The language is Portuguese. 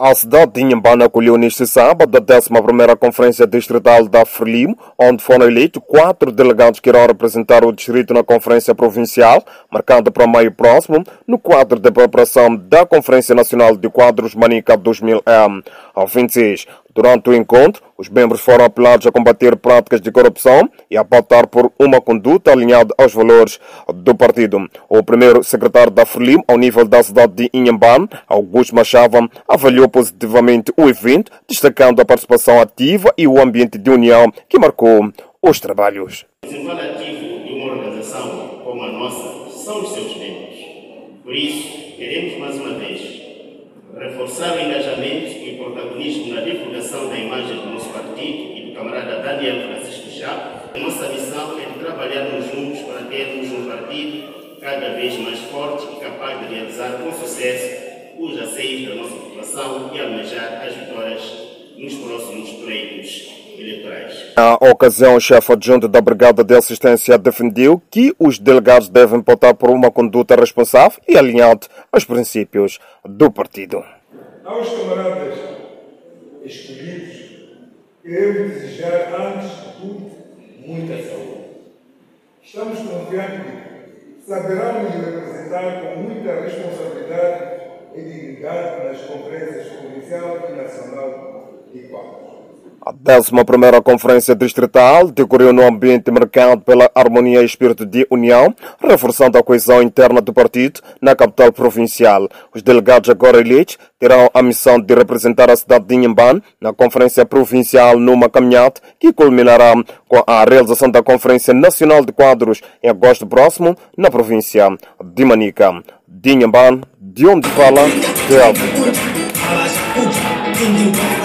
A cidade de Inhambane acolheu neste sábado a 11ª Conferência Distrital da Frelimo, onde foram eleitos 4 delegados que irão representar o distrito na Conferência Provincial, marcada para maio próximo, no quadro de preparação da Conferência Nacional de Quadros Manica 2026. Durante o encontro, os membros foram apelados a combater práticas de corrupção e a pautar por uma conduta alinhada aos valores do partido. O primeiro secretário da Frelimo, ao nível da cidade de Inhambane, Augusto Machava, avaliou positivamente o evento, destacando a participação ativa e o ambiente de união que marcou os trabalhos. O desenvolvimento ativo de uma organização como a nossa são os seus membros. Por isso, queremos mais uma vez reforçar o engajamento e o protagonismo na divulgação da imagem do nosso partido e do camarada Daniel Francisco Chá. A nossa missão é de trabalharmos juntos para termos um partido cada vez mais forte e capaz de realizar com sucesso os anseios da nossa população e almejar as vitórias nos próximos pleitos eleitorais. Na ocasião, o chefe adjunto da Brigada de Assistência defendeu que os delegados devem pautar por uma conduta responsável e alinhada aos princípios do partido. Aos camaradas escolhidos, queremos desejar, antes de tudo, muita saúde. Estamos confiantes que saberão nos representar com muita responsabilidade e dignidade nas conferências provincial e nacional de quadros. A 11ª Conferência Distrital decorreu num ambiente marcado pela harmonia e espírito de união, reforçando a coesão interna do partido na capital provincial. Os delegados agora eleitos terão a missão de representar a cidade de Inhambane na Conferência Provincial numa caminhada que culminará com a realização da Conferência Nacional de Quadros em agosto próximo na província de Manica. De Inhambane, de onde fala, de África.